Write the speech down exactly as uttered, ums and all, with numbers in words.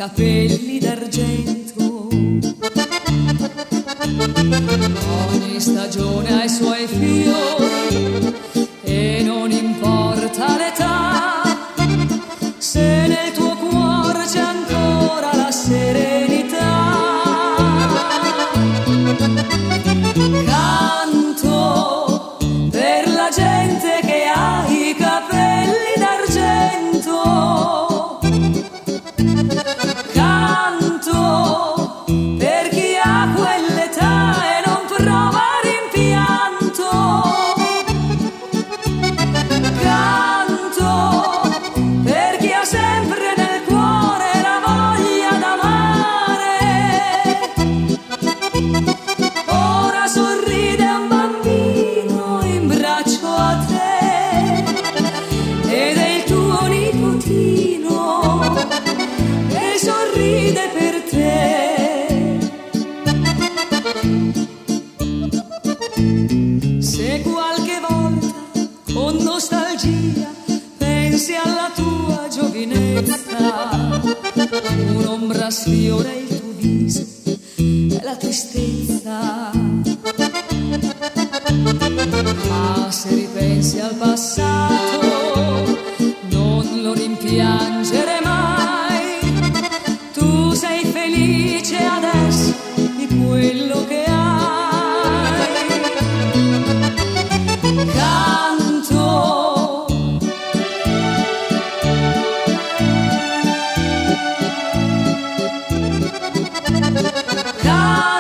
capelli d'argento. Ogni stagione ha i suoi fiori e non importa l'età, se nel tuo cuore c'è ancora la serenità. Canto per la gente che ha i capelli d'argento. Canto per chi ha quell'età e non prova rimpianto. Canto per chi ha sempre nel cuore la voglia d'amare. Ora sorride un bambino in braccio a te ed è il tuo nipotino e sorride per te. Se qualche volta con nostalgia pensi alla tua giovinezza, un'ombra sfiora il tuo viso e la tristezza. Ma se ripensi al passato non lo rimpiangere mai, tu sei felice adesso di quello che hai. Canto Canto